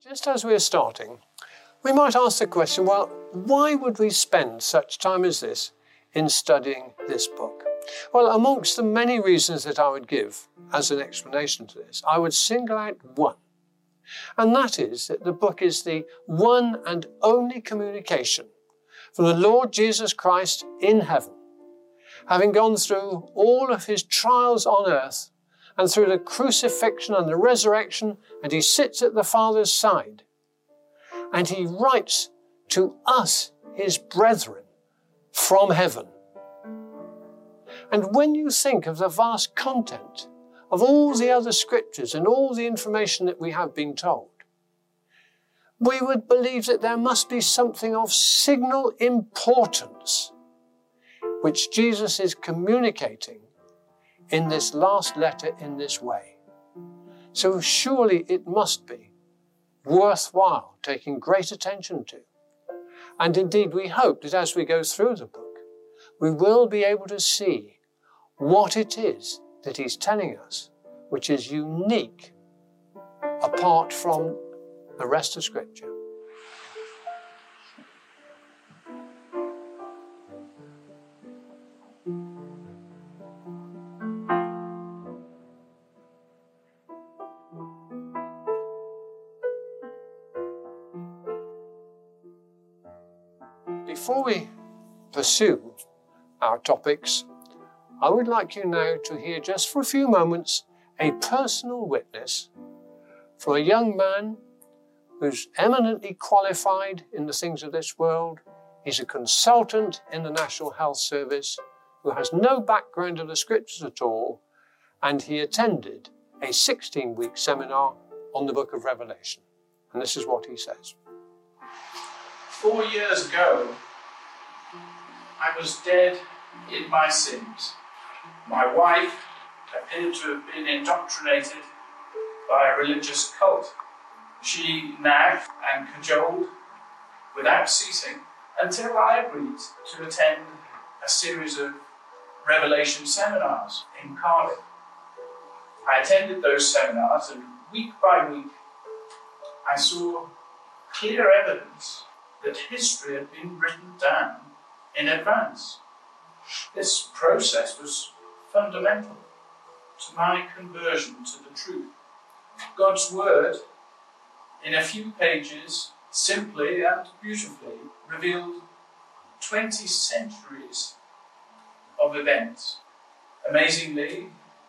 Just as we're starting, we might ask the question, well, why would we spend such time as this in studying this book? Well, amongst the many reasons that I would give as an explanation to this, I would single out one. And that is that the book is the one and only communication from the Lord Jesus Christ in heaven, having gone through all of his trials on earth and through the crucifixion and the resurrection, and he sits at the Father's side. And he writes to us, his brethren, from heaven. And when you think of the vast content of all the other scriptures and all the information that we have been told, we would believe that there must be something of signal importance which Jesus is communicating in this last letter in this way. So surely it must be worthwhile taking great attention to. And indeed, we hope that as we go through the book, we will be able to see what it is that he's telling us, which is unique apart from the rest of Scripture. Before we pursue our topics, I would like you now to hear just for a few moments a personal witness from a young man who's eminently qualified in the things of this world. He's a consultant in the National Health Service who has no background of the Scriptures at all, and he attended a 16-week seminar on the book of Revelation. And this is what he says. 4 years ago, I was dead in my sins. My wife appeared to have been indoctrinated by a religious cult. She nagged and cajoled without ceasing until I agreed to attend a series of Revelation seminars in Cardiff. I attended those seminars, and week by week I saw clear evidence that history had been written down in advance. This process was fundamental to my conversion to the truth. God's Word, in a few pages, simply and beautifully revealed 20 centuries of events. Amazingly,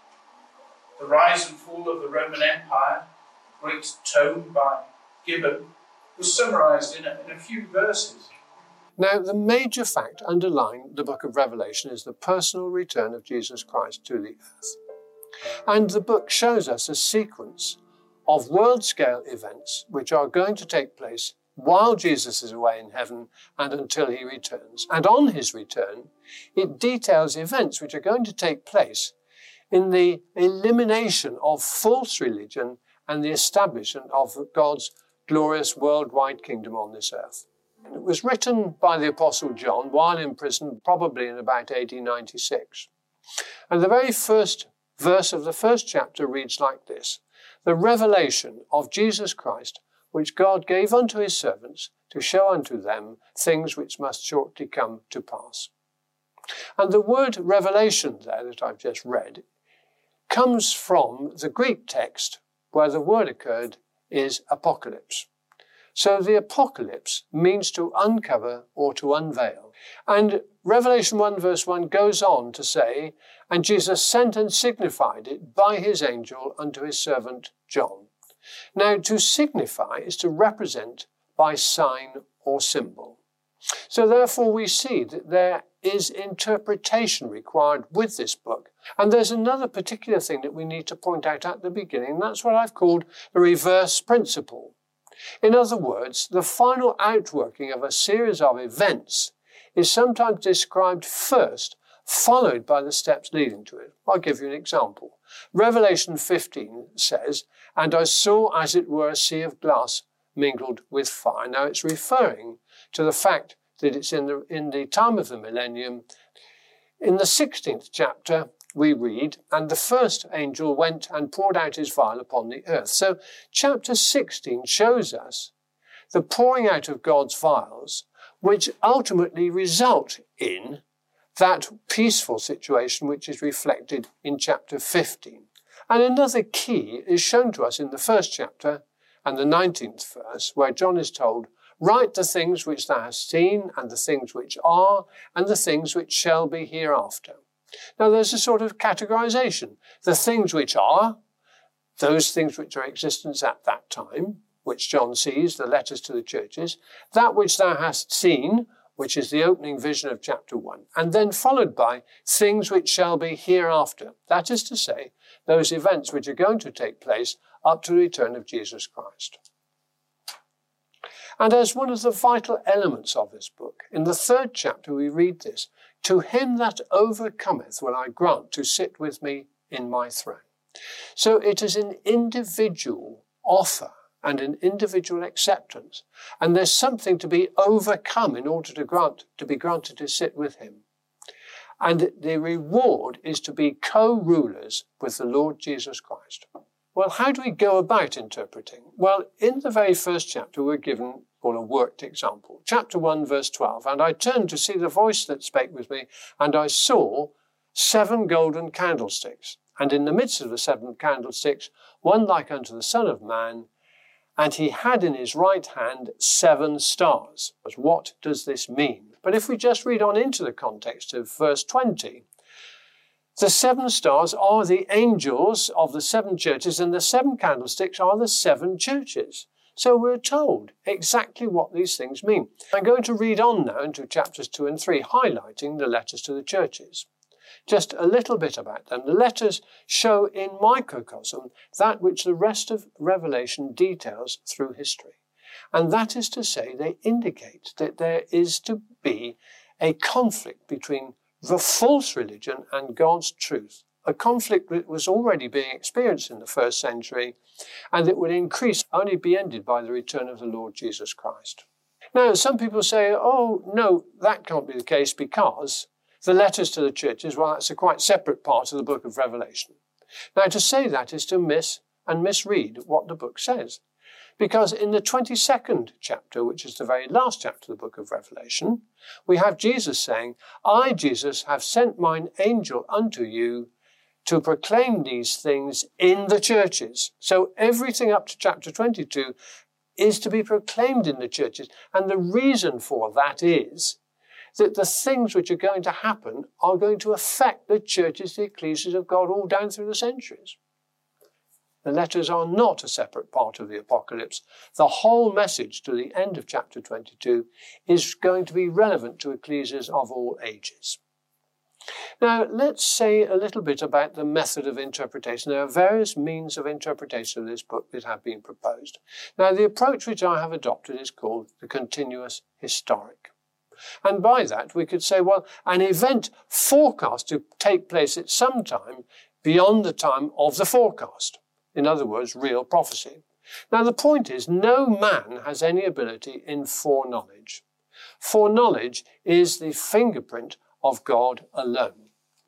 the rise and fall of the Roman Empire, great tome by Gibbon, was summarized in a few verses. Now, the major fact underlying the book of Revelation is the personal return of Jesus Christ to the earth. And the book shows us a sequence of world-scale events which are going to take place while Jesus is away in heaven and until he returns. And on his return, it details events which are going to take place in the elimination of false religion and the establishment of God's glorious worldwide kingdom on this earth. It was written by the Apostle John while in prison, probably in about AD 96. And the very first verse of the first chapter reads like this: "The revelation of Jesus Christ, which God gave unto his servants to show unto them things which must shortly come to pass." And the word revelation there that I've just read comes from the Greek text where the word occurred is apocalypse. So the apocalypse means to uncover or to unveil. And Revelation 1 verse 1 goes on to say, "And Jesus sent and signified it by his angel unto his servant John." Now, to signify is to represent by sign or symbol. So therefore we see that there is interpretation required with this book. And there's another particular thing that we need to point out at the beginning, and that's what I've called the reverse principle. In other words, the final outworking of a series of events is sometimes described first, followed by the steps leading to it. I'll give you an example. Revelation 15 says, "And I saw as it were a sea of glass mingled with fire." Now it's referring to the fact that it's in the time of the millennium. In the 16th chapter, we read, and the first angel went and poured out his vial upon the earth. So chapter 16 shows us the pouring out of God's vials, which ultimately result in that peaceful situation which is reflected in chapter 15. And another key is shown to us in the first chapter and the 19th verse, where John is told, "Write the things which thou hast seen, and the things which are, and the things which shall be hereafter." Now there's a sort of categorization. The things which are, those things which are in existence at that time, which John sees, the letters to the churches, that which thou hast seen, which is the opening vision of chapter 1, and then followed by things which shall be hereafter. That is to say, those events which are going to take place up to the return of Jesus Christ. And as one of the vital elements of this book, in the 3rd chapter we read this, "To him that overcometh will I grant to sit with me in my throne." So it is an individual offer and an individual acceptance. And there's something to be overcome in order to be granted to sit with him. And the reward is to be co-rulers with the Lord Jesus Christ. Well, how do we go about interpreting? Well, in the very first chapter, we're given a worked example. Chapter 1, verse 12, "And I turned to see the voice that spake with me, and I saw 7 golden candlesticks. And in the midst of the 7 candlesticks, one like unto the Son of Man, and he had in his right hand 7 stars. What does this mean? But if we just read on into the context of verse 20, the 7 stars are the angels of the 7 churches, and the 7 candlesticks are the 7 churches. So we're told exactly what these things mean. I'm going to read on now into chapters 2 and 3, highlighting the letters to the churches. Just a little bit about them. The letters show in microcosm that which the rest of Revelation details through history. And that is to say, they indicate that there is to be a conflict between the false religion and God's truth. A conflict that was already being experienced in the 1st century, and that would increase, only be ended by the return of the Lord Jesus Christ. Now, some people say, oh, no, that can't be the case because the letters to the churches, well, that's a quite separate part of the book of Revelation. Now, to say that is to miss and misread what the book says. Because in the 22nd chapter, which is the very last chapter of the book of Revelation, we have Jesus saying, "I, Jesus, have sent mine angel unto you to proclaim these things in the churches." So everything up to chapter 22 is to be proclaimed in the churches. And the reason for that is that the things which are going to happen are going to affect the churches, the ecclesias of God, all down through the centuries. The letters are not a separate part of the apocalypse. The whole message to the end of chapter 22 is going to be relevant to ecclesias of all ages. Now, let's say a little bit about the method of interpretation. There are various means of interpretation of this book that have been proposed. Now, the approach which I have adopted is called the continuous historic. And by that, we could say, well, an event forecast to take place at some time beyond the time of the forecast. In other words, real prophecy. Now, the point is, no man has any ability in foreknowledge. Foreknowledge is the fingerprint of God alone.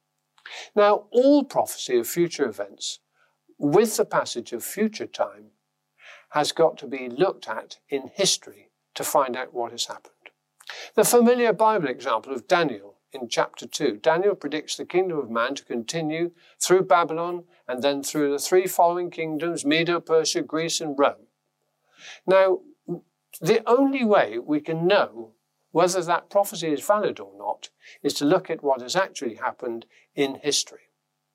Now, all prophecy of future events, with the passage of future time, has got to be looked at in history to find out what has happened. The familiar Bible example of Daniel in chapter 2. Daniel predicts the kingdom of man to continue through Babylon and then through the 3 following kingdoms, Medo, Persia, Greece and Rome. Now, the only way we can know whether that prophecy is valid or not is to look at what has actually happened in history.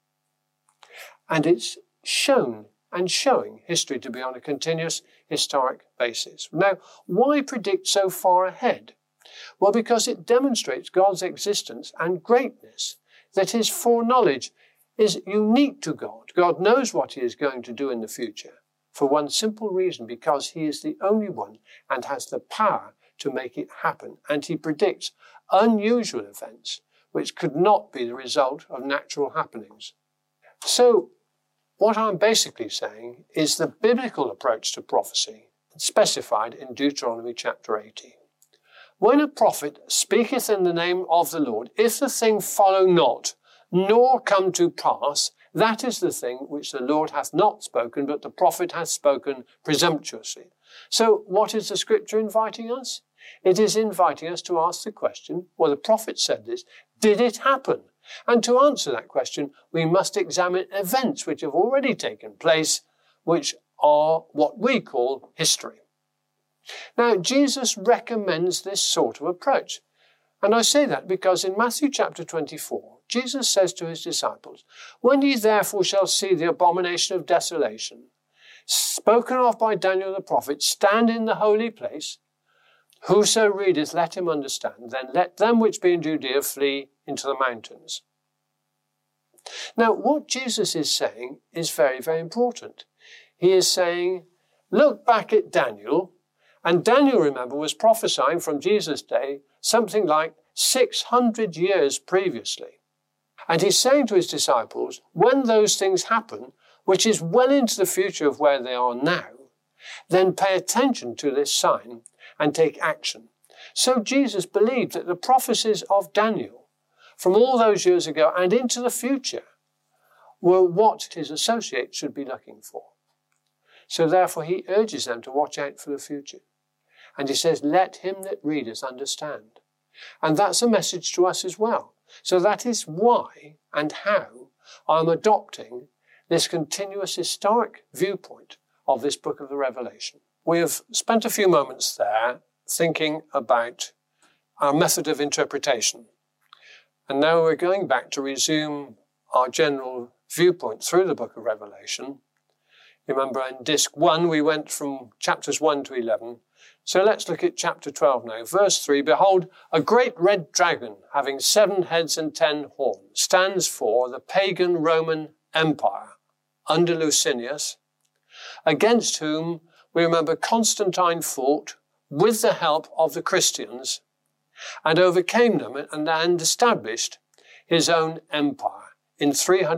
And it's shown and showing history to be on a continuous historic basis. Now, why predict so far ahead? Well, because it demonstrates God's existence and greatness, that his foreknowledge is unique to God. God knows what he is going to do in the future for one simple reason, because he is the only one and has the power to make it happen. And he predicts unusual events which could not be the result of natural happenings. So, what I'm basically saying is the biblical approach to prophecy specified in Deuteronomy chapter 18. When a prophet speaketh in the name of the Lord, if the thing follow not, nor come to pass, that is the thing which the Lord hath not spoken, but the prophet hath spoken presumptuously. So what is the scripture inviting us? It is inviting us to ask the question, well, the prophet said this, did it happen? And to answer that question, we must examine events which have already taken place, which are what we call history. Now, Jesus recommends this sort of approach. And I say that because in Matthew chapter 24, Jesus says to his disciples, when ye therefore shall see the abomination of desolation, spoken of by Daniel the prophet, stand in the holy place, whoso readeth, let him understand. Then let them which be in Judea flee into the mountains. Now, what Jesus is saying is very, very important. He is saying, look back at Daniel, and Daniel, remember, was prophesying from Jesus' day something like 600 years previously. And he's saying to his disciples, when those things happen, which is well into the future of where they are now, then pay attention to this sign and take action. So Jesus believed that the prophecies of Daniel from all those years ago and into the future were what his associates should be looking for. So therefore he urges them to watch out for the future. And he says, let him that readeth understand. And that's a message to us as well. So that is why and how I'm adopting this continuous historic viewpoint of this book of the Revelation. We have spent a few moments there thinking about our method of interpretation. And now we're going back to resume our general viewpoint through the book of Revelation. Remember, in disc 1, we went from chapters 1 to 11. So let's look at chapter 12 now. Verse 3, behold, a great red dragon, having 7 heads and 10 horns, stands for the pagan Roman Empire under Licinius, against whom we remember Constantine fought with the help of the Christians and overcame them and established his own empire in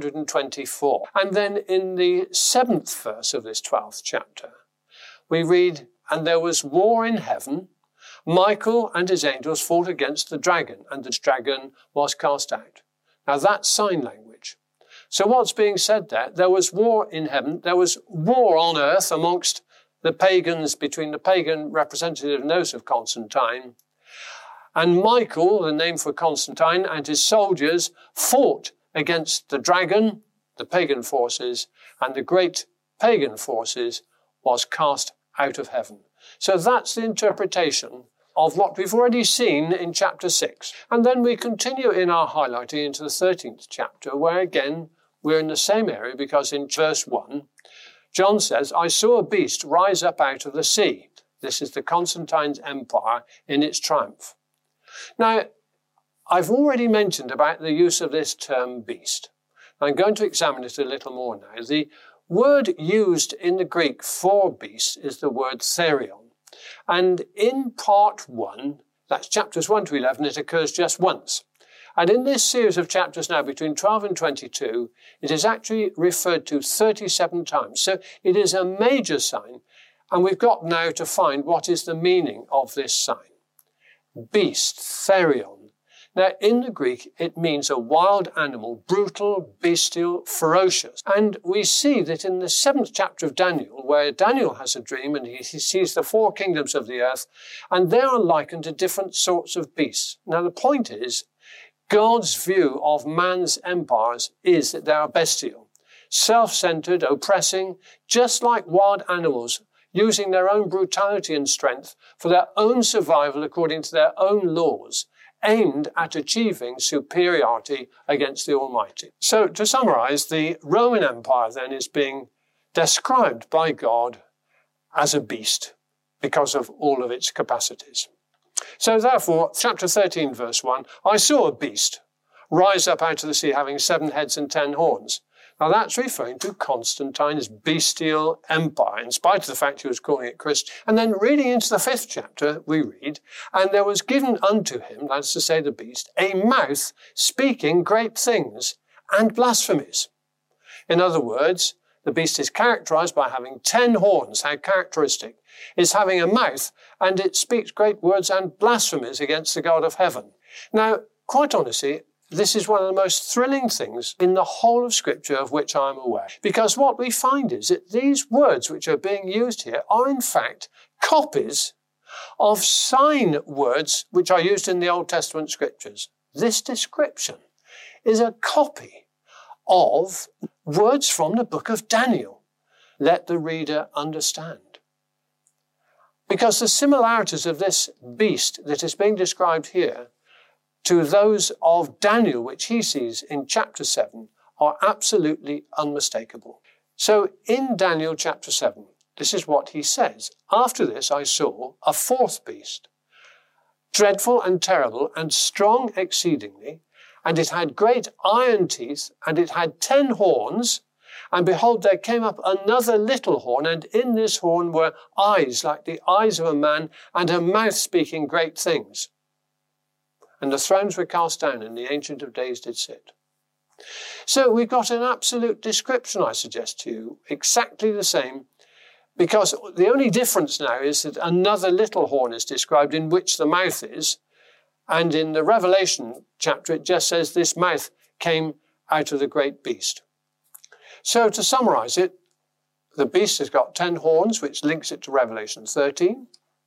324. And then in the 7th verse of this 12th chapter, we read, and there was war in heaven. Michael and his angels fought against the dragon, and the dragon was cast out. Now that's sign language. So what's being said there? There was war in heaven. There was war on earth amongst the pagans, between the pagan representative and those of Constantine. And Michael, the name for Constantine, and his soldiers fought against the dragon, the pagan forces, and the great pagan forces was cast out of heaven. So that's the interpretation of what we've already seen in chapter 6. And then we continue in our highlighting into the 13th chapter, where again, we're in the same area, because in verse 1, John says, I saw a beast rise up out of the sea. This is the Constantine's empire in its triumph. Now, I've already mentioned about the use of this term beast. I'm going to examine it a little more now. The word used in the Greek for beast is the word therion. And in part 1, that's chapters 1 to 11, it occurs just once. And in this series of chapters now, between 12 and 22, it is actually referred to 37 times. So it is a major sign, and we've got now to find what is the meaning of this sign. Beast, therion. Now, in the Greek, it means a wild animal, brutal, bestial, ferocious. And we see that in the 7th chapter of Daniel, where Daniel has a dream and he sees the 4 kingdoms of the earth, and they are likened to different sorts of beasts. Now, the point is, God's view of man's empires is that they are bestial, self-centered, oppressing, just like wild animals, using their own brutality and strength for their own survival according to their own laws, aimed at achieving superiority against the Almighty. So to summarize, the Roman Empire then is being described by God as a beast because of all of its capacities. So therefore, chapter 13, verse 1, I saw a beast rise up out of the sea having 7 heads and 10 horns. Now that's referring to Constantine's bestial empire, in spite of the fact he was calling it Christian. And then reading into the 5th chapter, we read, and there was given unto him, that's to say the beast, a mouth speaking great things and blasphemies. In other words, the beast is characterized by having 10 horns. How characteristic. It's having a mouth, and it speaks great words and blasphemies against the God of heaven. Now, quite honestly, this is one of the most thrilling things in the whole of Scripture of which I'm aware. Because what we find is that these words which are being used here are in fact copies of sign words which are used in the Old Testament Scriptures. This description is a copy of words from the book of Daniel. Let the reader understand. Because the similarities of this beast that is being described here to those of Daniel, which he sees in chapter 7, are absolutely unmistakable. So in Daniel chapter 7, this is what he says. After this I saw a fourth beast, dreadful and terrible and strong exceedingly, and it had great iron teeth, and it had 10 horns, and behold, there came up another little horn, and in this horn were eyes like the eyes of a man, and a mouth speaking great things. And the thrones were cast down, and the Ancient of Days did sit. So we've got an absolute description, I suggest to you, exactly the same, because the only difference now is that another little horn is described in which the mouth is, and in the Revelation chapter it just says this mouth came out of the great beast. So to summarize it, the beast has got 10 horns, which links it to Revelation 13.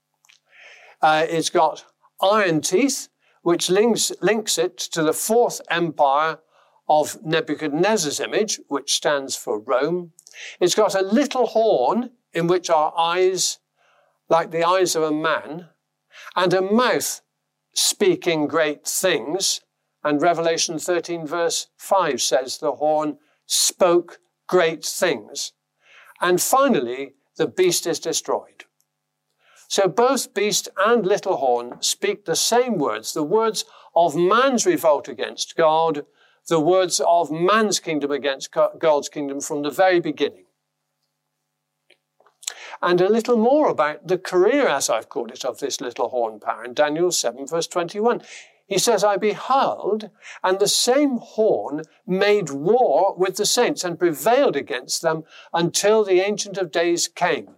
It's got iron teeth, which links it to the fourth empire of Nebuchadnezzar's image, which stands for Rome. It's got a little horn in which are eyes like the eyes of a man, and a mouth speaking great things. And Revelation 13 verse 5 says the horn spoke great things. And finally, the beast is destroyed. So both beast and little horn speak the same words, the words of man's revolt against God, the words of man's kingdom against God's kingdom from the very beginning. And a little more about the career, as I've called it, of this little horn power in Daniel 7 verse 21. He says, I beheld, and the same horn made war with the saints and prevailed against them until the Ancient of Days came.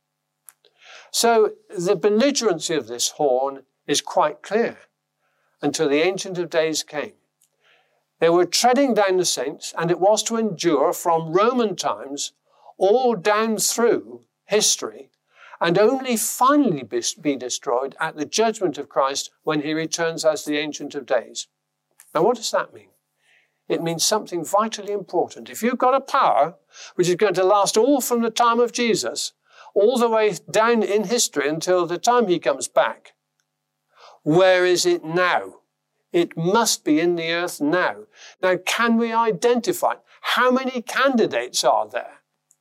So the belligerency of this horn is quite clear. Until the Ancient of Days came. They were treading down the saints, and it was to endure from Roman times all down through history, and only finally be destroyed at the judgment of Christ when he returns as the Ancient of Days. Now, what does that mean? It means something vitally important. If you've got a power which is going to last all from the time of Jesus, all the way down in history until the time he comes back, where is it now? It must be in the earth now. Now, can we identify how many candidates are there?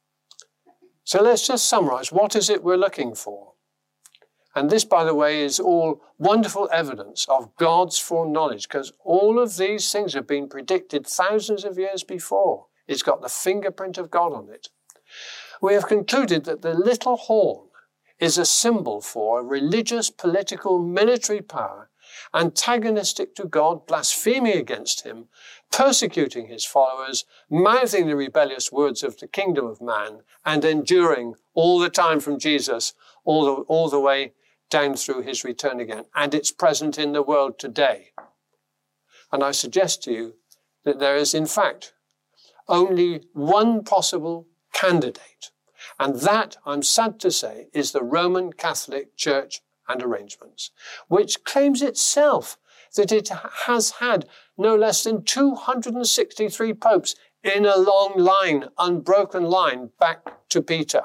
So let's just summarize. What is it we're looking for? And this, by the way, is all wonderful evidence of God's foreknowledge, because all of these things have been predicted thousands of years before. It's got the fingerprint of God on it. We have concluded that the little horn is a symbol for a religious, political, military power antagonistic to God, blaspheming against him, persecuting his followers, mouthing the rebellious words of the kingdom of man, and enduring all the time from Jesus, all the way down through his return again. And it's present in the world today. And I suggest to you that there is, in fact, only one possible candidate. And that, I'm sad to say, is the Roman Catholic Church and arrangements, which claims itself that it has had no less than 263 popes in a long line, unbroken line, back to Peter.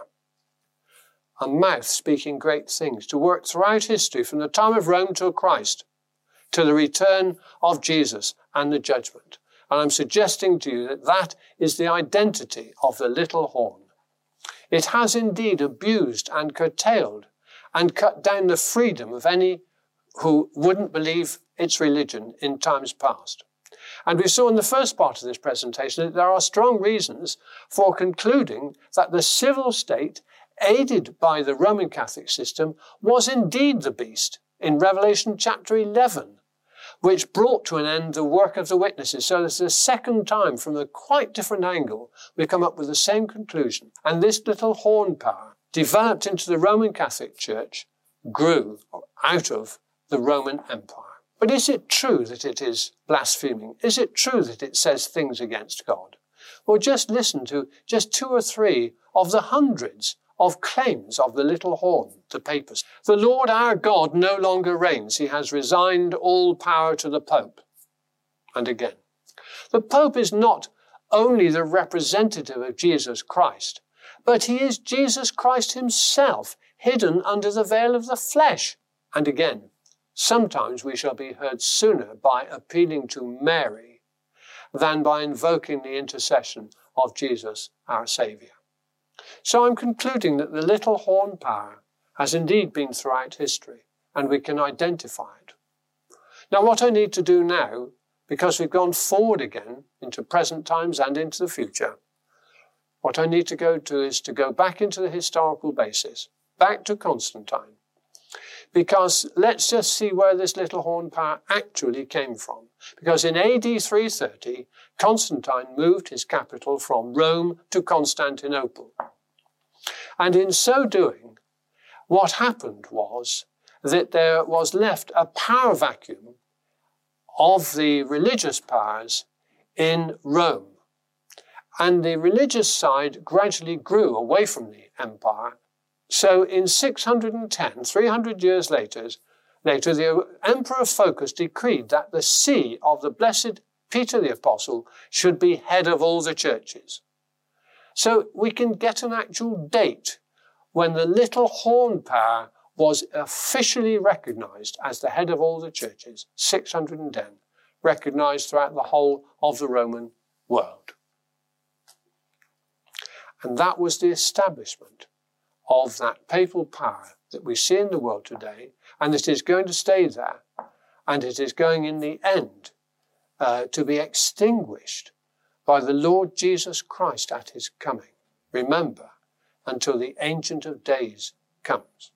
A mouth speaking great things to work throughout history from the time of Rome till Christ, to the return of Jesus and the judgment. And I'm suggesting to you that that is the identity of the little horn. It has indeed abused and curtailed and cut down the freedom of any who wouldn't believe its religion in times past. And we saw in the first part of this presentation that there are strong reasons for concluding that the civil state, aided by the Roman Catholic system, was indeed the beast in Revelation chapter 11, which brought to an end the work of the witnesses. So this is the second time from a quite different angle we come up with the same conclusion. And this little horn power developed into the Roman Catholic Church, grew out of the Roman Empire. But is it true that it is blaspheming? Is it true that it says things against God? Well, just listen to just 2 or 3 of the hundreds of claims of the little horn, the papacy. The Lord our God no longer reigns. He has resigned all power to the Pope. And again, the Pope is not only the representative of Jesus Christ, but he is Jesus Christ himself, hidden under the veil of the flesh. And again, sometimes we shall be heard sooner by appealing to Mary than by invoking the intercession of Jesus, our Saviour. So I'm concluding that the little horn power has indeed been throughout history, and we can identify it. Now, what I need to do now, because we've gone forward again into present times and into the future, what I need to go to is to go back into the historical basis, back to Constantine. Because let's just see where this little horn power actually came from. Because in AD 330, Constantine moved his capital from Rome to Constantinople. And in so doing, what happened was that there was left a power vacuum of the religious powers in Rome. And the religious side gradually grew away from the empire. So in 610, 300 years later, the Emperor Phocas decreed that the see of the blessed Peter the Apostle should be head of all the churches. So we can get an actual date when the little horn power was officially recognized as the head of all the churches, 610, recognized throughout the whole of the Roman world. And that was the establishment of that papal power that we see in the world today, and it is going to stay there, and it is going in the end to be extinguished by the Lord Jesus Christ at his coming. Remember, until the Ancient of Days comes.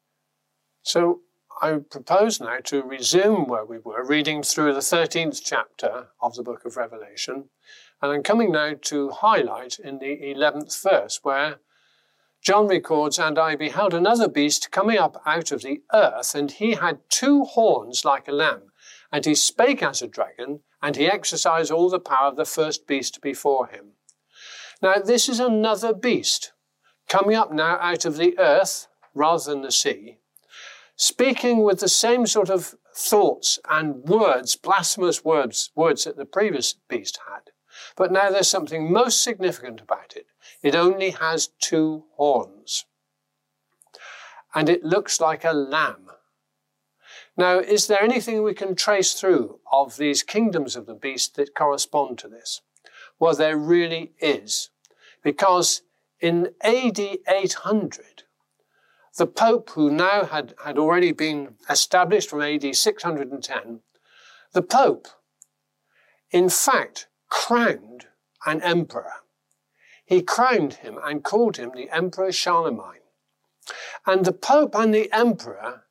So I propose now to resume where we were, reading through the 13th chapter of the book of Revelation, and I'm coming now to highlight in the 11th verse, where John records, "And I beheld another beast coming up out of the earth, and he had 2 horns like a lamb, and he spake as a dragon, and he exercised all the power of the first beast before him." Now this is another beast, coming up now out of the earth, rather than the sea, speaking with the same sort of thoughts and words, blasphemous words that the previous beast had. But now there's something most significant about it. It only has 2 horns. And it looks like a lamb. Now, is there anything we can trace through of these kingdoms of the beast that correspond to this? Well, there really is. Because in AD 800, the Pope, who now had already been established from AD 610, the Pope, in fact, crowned an emperor. He crowned him and called him the Emperor Charlemagne. And the Pope and the Emperor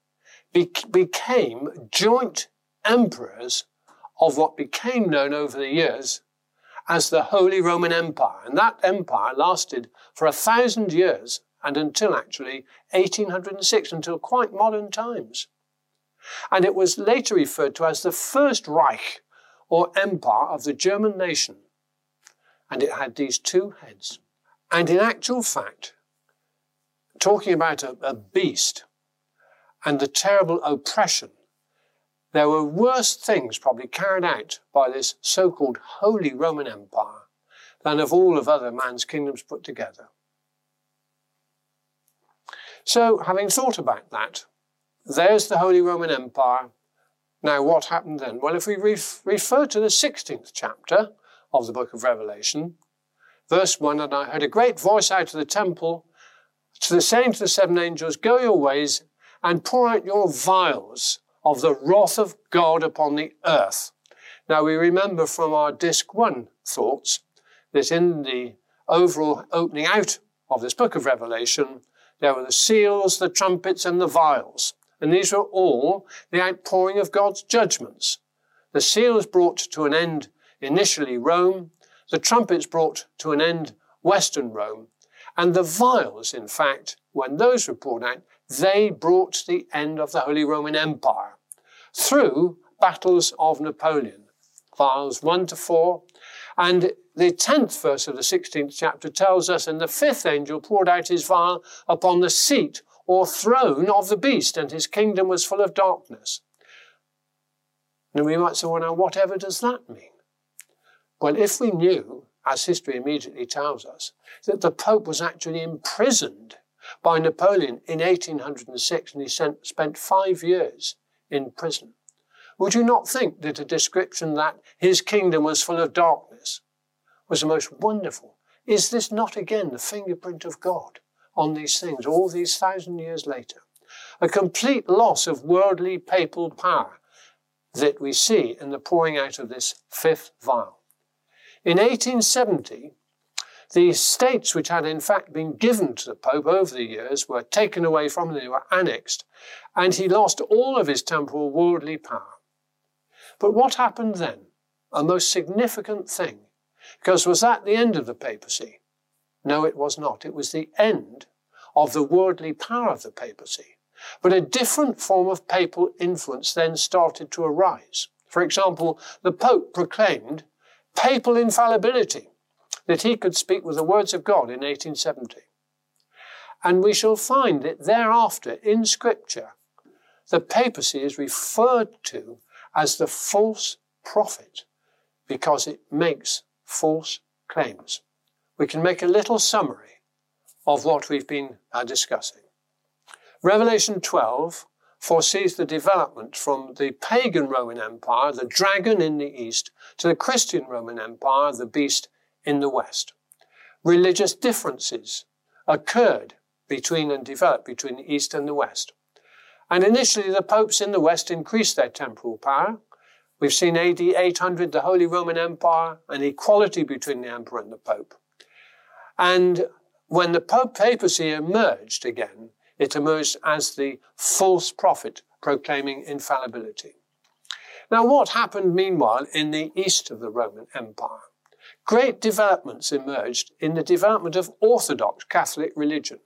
became joint emperors of what became known over the years as the Holy Roman Empire. And that empire lasted for 1,000 years and until actually 1806, until quite modern times. And it was later referred to as the First Reich, or empire of the German nation. And it had these 2 heads. And in actual fact, talking about a beast and the terrible oppression, there were worse things probably carried out by this so-called Holy Roman Empire than of all of other man's kingdoms put together. So, having thought about that, there's the Holy Roman Empire. Now, what happened then? Well, if we refer to the 16th chapter of the book of Revelation, verse 1, "And I heard a great voice out of the temple, saying to the 7 angels, Go your ways, and pour out your vials of the wrath of God upon the earth." Now, we remember from our Disc 1 thoughts that in the overall opening out of this book of Revelation, there were the seals, the trumpets, and the vials. And these were all the outpouring of God's judgments. The seals brought to an end initially Rome, the trumpets brought to an end Western Rome, and the vials, in fact, when those were poured out, they brought the end of the Holy Roman Empire through battles of Napoleon, vials 1 to 4. And the 10th verse of the 16th chapter tells us, and the 5th angel poured out his vial upon the seat or throne of the beast, and his kingdom was full of darkness. And we might say, well, now, whatever does that mean? Well, if we knew, as history immediately tells us, that the Pope was actually imprisoned by Napoleon in 1806, and he spent 5 years in prison, would you not think that a description that his kingdom was full of darkness was the most wonderful? Is this not again the fingerprint of God on these things all these 1,000 years later? A complete loss of worldly papal power that we see in the pouring out of this 5th vial. In 1870, the states which had in fact been given to the Pope over the years were taken away from him, they were annexed, and he lost all of his temporal worldly power. But what happened then? A most significant thing. Because was that the end of the papacy? No, it was not. It was the end of the worldly power of the papacy. But a different form of papal influence then started to arise. For example, the Pope proclaimed papal infallibility, that he could speak with the words of God in 1870. And we shall find that thereafter in Scripture, the papacy is referred to as the false prophet because it makes false claims. We can make a little summary of what we've been discussing. Revelation 12 foresees the development from the pagan Roman Empire, the dragon in the east, to the Christian Roman Empire, the beast in the west. Religious differences occurred between and developed between the east and the west. And initially the popes in the west increased their temporal power. We've seen AD 800, the Holy Roman Empire, an equality between the emperor and the pope. And when the papacy emerged again, it emerged as the false prophet proclaiming infallibility. Now, what happened meanwhile in the east of the Roman Empire? Great developments emerged in the development of Orthodox Catholic religion.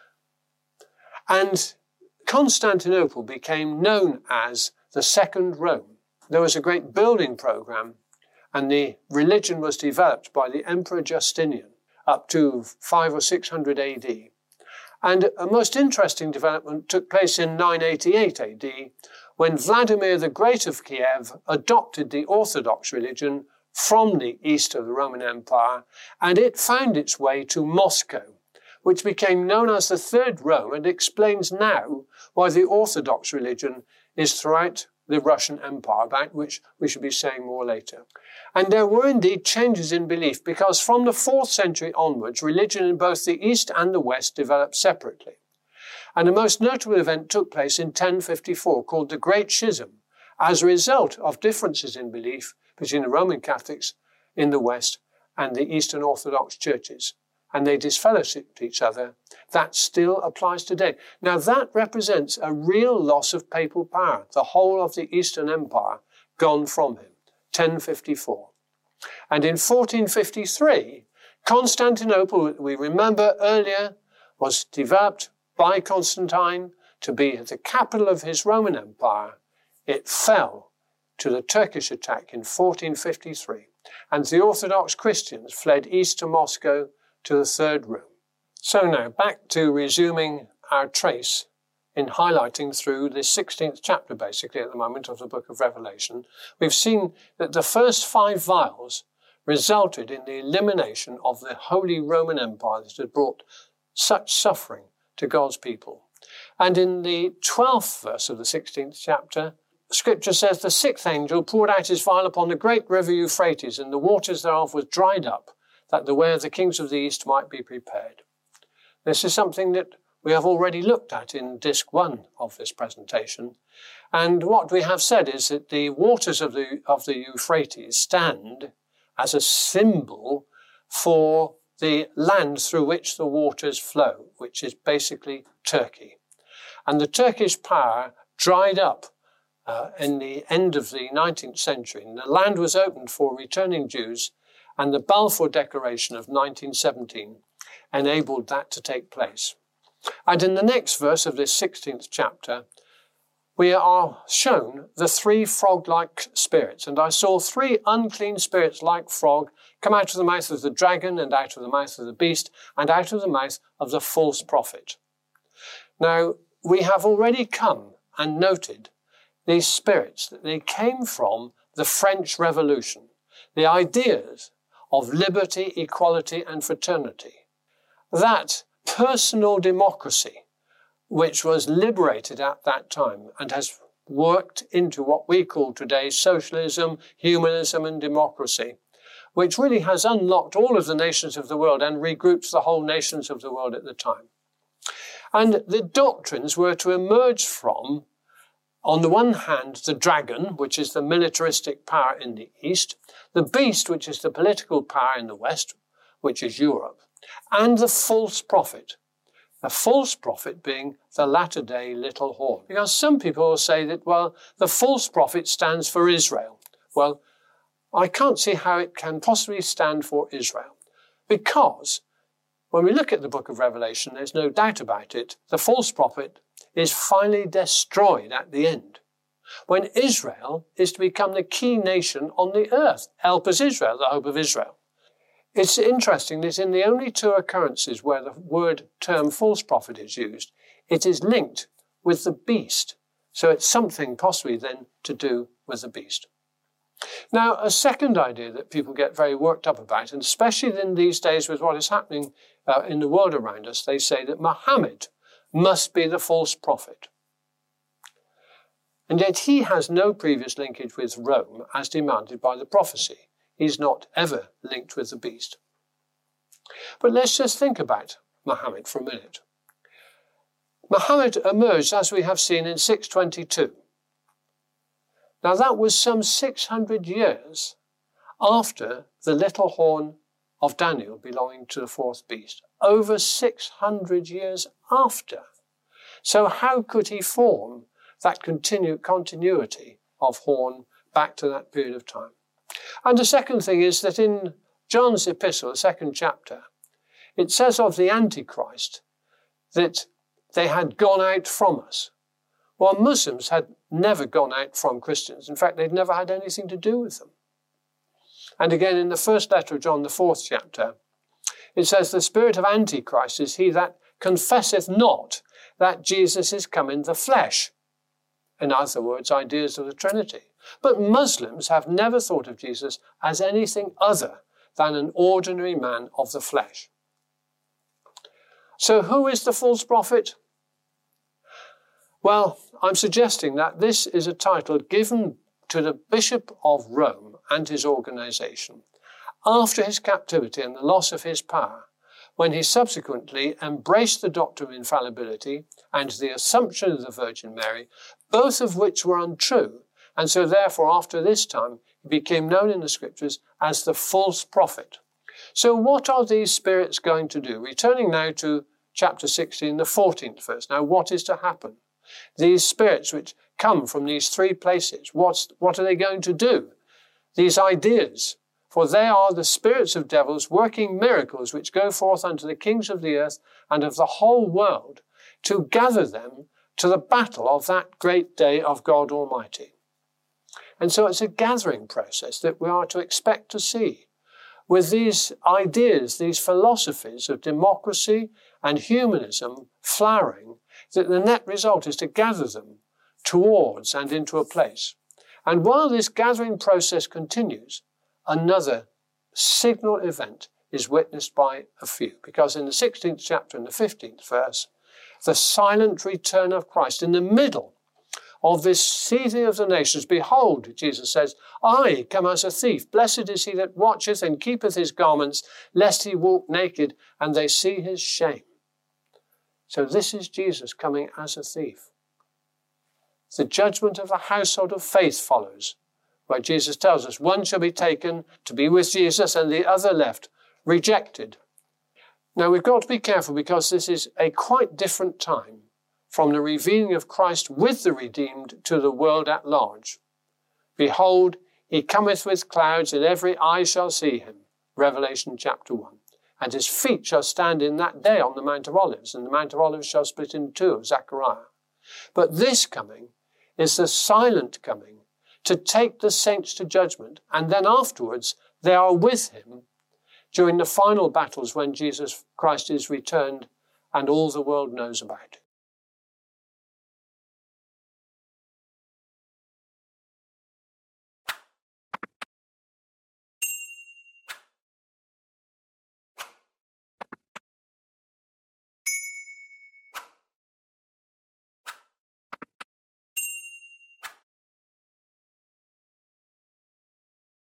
And Constantinople became known as the Second Rome. There was a great building program, and the religion was developed by the Emperor Justinian up to 500 or 600 AD. And a most interesting development took place in 988 AD, when Vladimir the Great of Kiev adopted the Orthodox religion from the east of the Roman Empire, and it found its way to Moscow, which became known as the Third Rome, and explains now why the Orthodox religion is throughout the Russian Empire, about which we shall be saying more later. And there were indeed changes in belief, because from the 4th century onwards, religion in both the East and the West developed separately. And the most notable event took place in 1054, called the Great Schism, as a result of differences in belief between the Roman Catholics in the West and the Eastern Orthodox churches. And they disfellowshipped each other. That still applies today. Now that represents a real loss of papal power, the whole of the Eastern Empire gone from him, 1054. And in 1453, Constantinople, we remember earlier, was developed by Constantine to be the capital of his Roman Empire. It fell to the Turkish attack in 1453, and the Orthodox Christians fled east to Moscow to the Third Rome. So now back to resuming our trace in highlighting through the 16th chapter basically at the moment of the book of Revelation. We've seen that the first 5 vials resulted in the elimination of the Holy Roman Empire that had brought such suffering to God's people. And in the 12th verse of the 16th chapter, Scripture says, the 6th angel poured out his vial upon the great river Euphrates, and the waters thereof was dried up, that the way of the kings of the east might be prepared. This is something that we have already looked at in disc 1 of this presentation. And what we have said is that the waters of the Euphrates stand as a symbol for the land through which the waters flow, which is basically Turkey. And the Turkish power dried up in the end of the 19th century, and the land was opened for returning Jews, and the Balfour Declaration of 1917 enabled that to take place. And in the next verse of this 16th chapter, we are shown the 3 frog-like spirits. And I saw 3 unclean spirits like frog come out of the mouth of the dragon and out of the mouth of the beast and out of the mouth of the false prophet. Now, we have already come and noted these spirits, that they came from the French Revolution, the ideas of liberty, equality and fraternity. That personal democracy, which was liberated at that time and has worked into what we call today socialism, humanism and democracy, which really has unlocked all of the nations of the world and regroups the whole nations of the world at the time. And the doctrines were to emerge from, on the one hand, the dragon, which is the militaristic power in the East, the beast, which is the political power in the West, which is Europe, and the false prophet. The false prophet being the latter-day little horn. Because some people will say that, well, the false prophet stands for Israel. Well, I can't see how it can possibly stand for Israel. Because when we look at the book of Revelation, there's no doubt about it, the false prophet is finally destroyed at the end, when Israel is to become the key nation on the earth. Help us Israel, the hope of Israel. It's interesting that in the only 2 occurrences where the term false prophet is used, it is linked with the beast. So it's something possibly then to do with the beast. Now, a second idea that people get very worked up about, and especially in these days with what is happening in the world around us, they say that Muhammad must be the false prophet. And yet he has no previous linkage with Rome as demanded by the prophecy. He's not ever linked with the beast. But let's just think about Muhammad for a minute. Muhammad emerged, as we have seen, in 622. Now that was some 600 years after the little horn of Daniel belonging to the 4th beast. Over 600 years after. So how could he form that continuity of horn back to that period of time? And the second thing is that in John's epistle, the 2nd chapter, it says of the Antichrist that they had gone out from us. Well, Muslims had never gone out from Christians. In fact, they'd never had anything to do with them. And again, in the 1st letter of John, the 4th chapter, it says, the spirit of Antichrist is he that confesseth not that Jesus is come in the flesh. In other words, ideas of the Trinity. But Muslims have never thought of Jesus as anything other than an ordinary man of the flesh. So who is the false prophet? Well, I'm suggesting that this is a title given to the Bishop of Rome and his organization after his captivity and the loss of his power, when he subsequently embraced the doctrine of infallibility and the assumption of the Virgin Mary, both of which were untrue. And so therefore, after this time, he became known in the scriptures as the false prophet. So what are these spirits going to do? Returning now to chapter 16, the 14th verse. Now, what is to happen? These spirits which come from these 3 places, what are they going to do? These ideas, for they are the spirits of devils working miracles which go forth unto the kings of the earth and of the whole world to gather them to the battle of that great day of God Almighty. And so it's a gathering process that we are to expect to see. With these ideas, these philosophies of democracy and humanism flowering, that the net result is to gather them towards and into a place. And while this gathering process continues, another signal event is witnessed by a few. Because in the 16th chapter and the 15th verse, the silent return of Christ in the middle of this seething of the nations. Behold, Jesus says, I come as a thief. Blessed is he that watcheth and keepeth his garments, lest he walk naked and they see his shame. So this is Jesus coming as a thief. The judgment of the household of faith follows, where Jesus tells us one shall be taken to be with Jesus and the other left, rejected. Now we've got to be careful because this is a quite different time from the revealing of Christ with the redeemed to the world at large. Behold, he cometh with clouds, and every eye shall see him. Revelation chapter 1. And his feet shall stand in that day on the Mount of Olives, and the Mount of Olives shall split in two, Zechariah. But this coming is the silent coming to take the saints to judgment, and then afterwards they are with him during the final battles when Jesus Christ is returned and all the world knows about it.